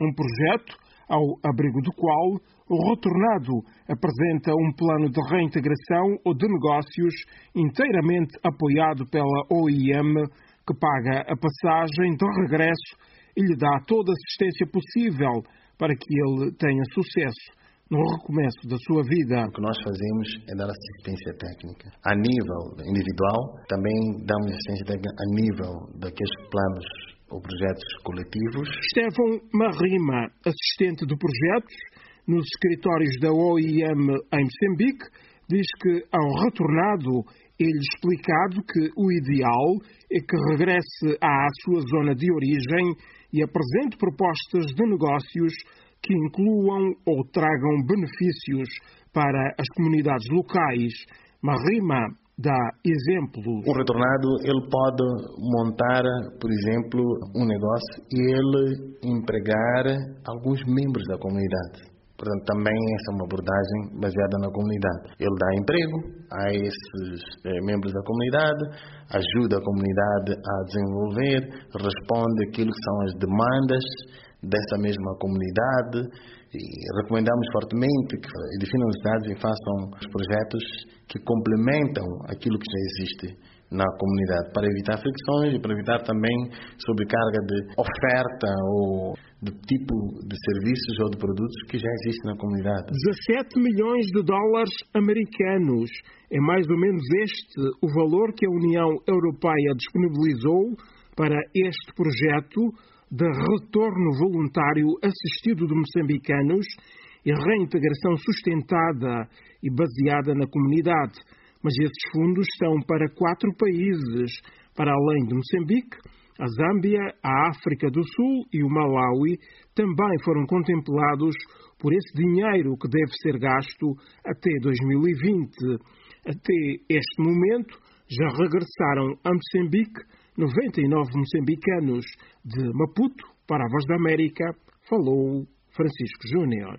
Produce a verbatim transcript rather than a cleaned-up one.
Um projeto ao abrigo do qual o retornado apresenta um plano de reintegração ou de negócios inteiramente apoiado pela O I M, que paga a passagem de regresso e lhe dá toda a assistência possível para que ele tenha sucesso no recomeço da sua vida. O que nós fazemos é dar assistência técnica. A nível individual, também damos assistência técnica a nível daqueles planos ou projetos coletivos. Estevão Marrima, assistente de projetos nos escritórios da O I M em Moçambique, diz que ao retornado é-lhe explicado que o ideal é que regresse à sua zona de origem e apresente propostas de negócios que incluam ou tragam benefícios para as comunidades locais. Marrima dá exemplos. O retornado, ele pode montar, por exemplo, um negócio e ele empregar alguns membros da comunidade. Portanto, também essa é uma abordagem baseada na comunidade. Ele dá emprego a esses eh, membros da comunidade, ajuda a comunidade a desenvolver, responde aquilo que são as demandas dessa mesma comunidade e recomendamos fortemente que edifiem universidades e façam os projetos que complementam aquilo que já existe na comunidade, para evitar fricções e para evitar também sobrecarga de oferta ou de tipo de serviços ou de produtos que já existem na comunidade. dezassete milhões de dólares americanos. É mais ou menos este o valor que a União Europeia disponibilizou para este projeto de retorno voluntário assistido de moçambicanos e reintegração sustentada e baseada na comunidade. Mas esses fundos estão para quatro países, para além de Moçambique. A Zâmbia, a África do Sul e o Malawi também foram contemplados por esse dinheiro que deve ser gasto até dois mil e vinte. Até este momento já regressaram a Moçambique noventa e nove moçambicanos. De Maputo para a Voz da América, falou Francisco Júnior.